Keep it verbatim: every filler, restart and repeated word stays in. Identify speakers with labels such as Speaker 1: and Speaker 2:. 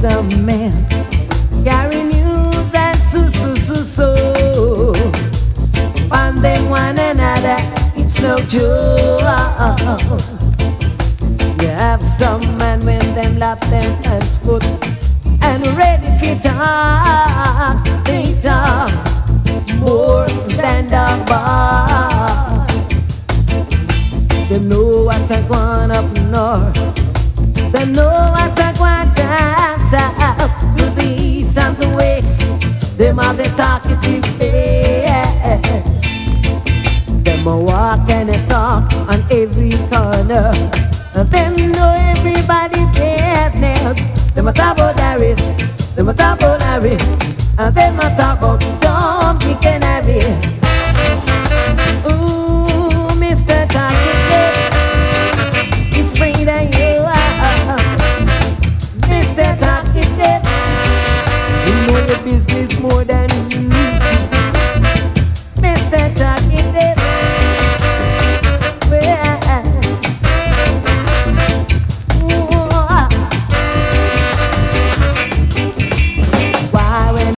Speaker 1: some men carry news and so so so so. On them one another, it's no joke. You have some men when them lap them hands foot and ready for talk. They talk more than the bar. They know what I want up north. They know what I want down south. To the east and the west, them are the talkative heads. Them a walk and a talk on every corner. And them know everybody business. Them a talk about Harris, them a talk about Harry, and them a talk about Tom, Dick and Harry. Ooh, Mister Talkative, afraid of you are. Mister Talkative, you know your business more than you.